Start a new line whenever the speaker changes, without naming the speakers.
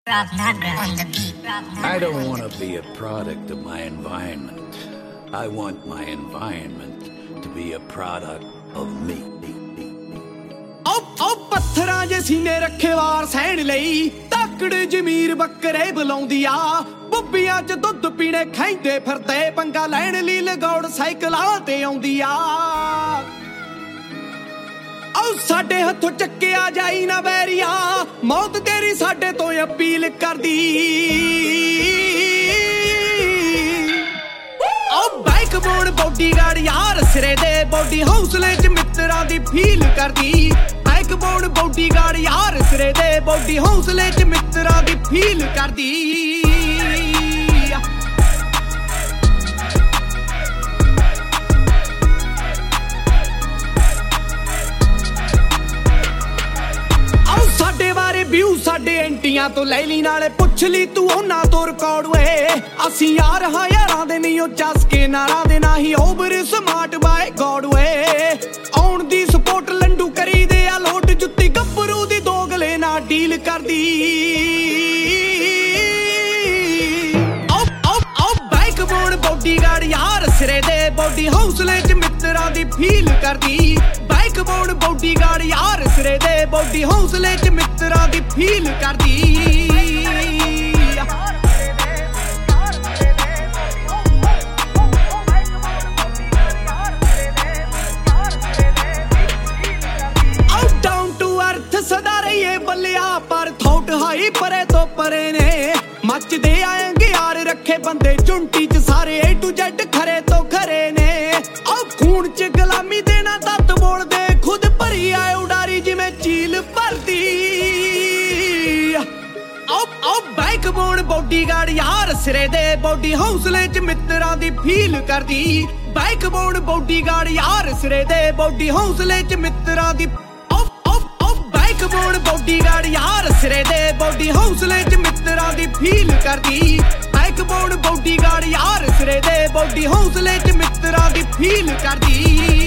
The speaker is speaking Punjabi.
I don't want to be a product of my environment. I want my environment to be a product of me.
ਉਹ ਪੱਥਰਾਂ ਜੇ ਸੀਨੇ ਰੱਖੇ ਵਾਰ ਸਹਿਣ ਲਈ ਤਾਕੜੇ ਜ਼ਮੀਰ ਬੱਕਰੇ ਬੁਲਾਉਂਦੀ ਆ ਬੁੱਬੀਆਂ 'ਚ ਦੁੱਧ ਪੀਣੇ ਖਾਂਦੇ ਫਿਰਦੇ ਪੰਗਾ ਲੈਣ ਲਈ ਲਗੌੜ ਸਾਈਕਲਾਂ ਤੇ ਆਉਂਦੀ ਆ ਉਹ ਸਾਡੇ ਹੱਥੋਂ ਚੱਕਿਆ ਜਾਈ ਨਾ ਵੈਰੀਆ ਮੌਤ ਤੇਰੀ ਸਾਡੇ ਤੋਂ ਅਪੀਲ ਕਰਦੀ ਉਹ ਬਾਈਕ ਬੋਨ ਬੋਡੀਗਾਰਡ ਯਾਰ ਸਿਰੇ ਦੇ ਬੋਡੀ ਹੌਸਲੇ 'ਚ ਮਿੱਤਰਾਂ ਦੀ ਫੀਲ ਕਰਦੀ ਬਾਈਕ ਬੋਨ ਬੋਡੀਗਾਰਡ ਯਾਰ ਸਿਰੇ ਦੇ ਬੋਡੀ ਹੌਸਲੇ 'ਚ ਮਿੱਤਰਾਂ ਦੀ ਫੀਲ ਕਰਦੀ ਸਾਡੇ ਬਾਰੇ ਵਿਊ ਸਾਡੇ ਐਂਟੀਆਂ ਤੋਂ ਲੈ ਲਈ ਨਾਲੇ ਪੁੱਛ ਲਈ ਤੂੰ ਉਹਨਾਂ ਤੋਂ ਰਿਕਾਰਡ ਓਏ ਅਸੀਂ ਯਾਰ ਹਾਂ ਯਾਰਾਂ ਦੇ ਨਹੀਂ ਉਹ ਚਸਕੇ ਨਾਰਾਂ ਦੇ ਨਾ ਹੀ ਓਵਰ ਸਮਾਰਟ ਬਾਏ ਗੋਡ ਓਏ ਆਉਣ ਦੀ ਸਪੋਰਟ ਲੰਡੂ ਕਰੀਦੇ ਆ ਲੋਟ ਜੁੱਤੀ ਗੱਭਰੂ ਦੀ ਦੋਗਲੇ ਨਾਲ ਡੀਲ ਕਰਦੀ ਓ ਬਾਈਕ ਬੋਨ ਬੋਡੀਗਾਰਡ ਯਾਰ ਸਿਰੇ ਦੇ ਬੋਡੀ ਹੌਸਲੇ 'ਚ ਮਿੱਤਰਾਂ ਦੀ ਫੀਲ ਕਰਦੀ ਬਾਈਕ ਬੋਨ ਬੋਡੀਗਾਰਡ ਯਾਰ ਸਿਰੇ ਦੇ ਬੋਡੀ ਹੌਸਲੇ 'ਚ ਮਿੱਤਰਾਂ ਦੀ ਫੀਲ ਕਰਦੀ ਡਾਊਨ ਟੂ ਅਰਥ ਸਦਾ ਰਹੀਏ ਬੱਲਿਆ ਪਰ ਥੌਟ ਹਾਈ ਪਰੇ ਤੋਂ ਪਰੇ ਨੇ ਮੱਚਦੇ ਆਏਂਗੇ ਯਾਰ ਰੱਖੇ ਬੰਦੇ ਚੁੰਟੀ 'ਚ ਸਾਰੇ A to Z ਖਰੇ ਤੋਂ ਖਰੇ ਨੇ ਉਹ ਖੂਨ 'ਚ ਗੁਲਾਮੀ ਦੇਣਾ ਤੱਤ ਬੋਲਦੇ ਖੁਦ ਭਰੀ ਆਏ ਉਡਾਰੀ ਜਿਵੇਂ ਝੀਲ ਭਰਦੀ ਉਹ ਬਾਈਕ ਬੋਨ ਬੋਡੀਗਾਰਡ ਯਾਰ ਸਿਰੇ ਦੇ ਬੋਡੀ ਹੌਸਲੇ 'ਚ ਮਿੱਤਰਾਂ ਦੀ ਫੀਲ ਕਰਦੀ ਬਾਈਕ ਬੋਨ ਬੋਡੀਗਾਰਡ ਯਾਰ ਸਿਰੇ ਦੇ ਬੋਡੀ ਹੌਸਲੇ 'ਚ ਮਿੱਤਰਾਂ ਦੀ ਬਾਈਕ ਬੋਨ ਬੋਡੀਗਾਰਡ ਯਾਰ ਸਿਰੇ ਦੇ ਬੋਡੀ ਹੌਸਲੇ 'ਚ ਮਿੱਤਰਾਂ ਦੀ ਫੀਲ ਕਰਦੀ ਬਾਈਕ ਬੋਨ ਬੋਡੀਗਾਰਡ ਯਾਰ ਸਿਰੇ ਦੇ ਬੋਡੀ ਹੌਸਲੇ 'ਚ ਮਿੱਤਰਾਂ ਦੀ ਫੀਲ ਕਰਦੀ